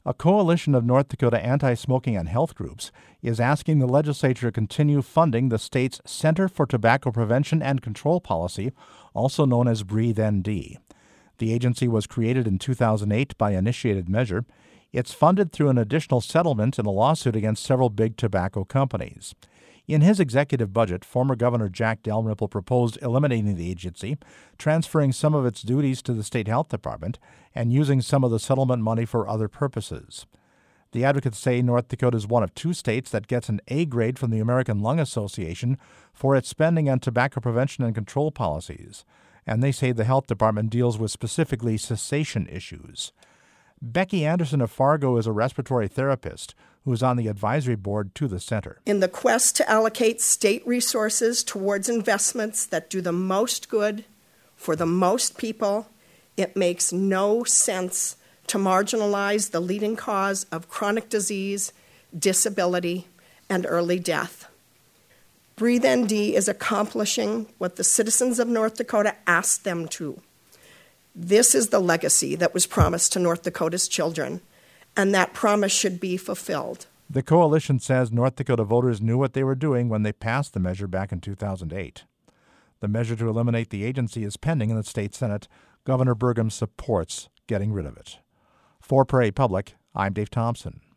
A coalition of North Dakota anti-smoking and health groups is asking the legislature to continue funding the state's Center for Tobacco Prevention and Control Policy, also known as BreatheND. The agency was created in 2008 by Initiated Measure. It's funded through an additional settlement in a lawsuit against several big tobacco companies. In his executive budget, former Governor Jack Dalrymple proposed eliminating the agency, transferring some of its duties to the state health department, and using some of the settlement money for other purposes. The advocates say North Dakota is one of two states that gets an A grade from the American Lung Association for its spending on tobacco prevention and control policies, and they say the health department deals with specifically cessation issues. Becky Anderson of Fargo is a respiratory therapist who is on the advisory board to the center. In the quest to allocate state resources towards investments that do the most good for the most people, it makes no sense to marginalize the leading cause of chronic disease, disability, and early death. BreatheND is accomplishing what the citizens of North Dakota asked them to. This is the legacy that was promised to North Dakota's children, and that promise should be fulfilled. The coalition says North Dakota voters knew what they were doing when they passed the measure back in 2008. The measure to eliminate the agency is pending in the state Senate. Governor Burgum supports getting rid of it. For Prairie Public, I'm Dave Thompson.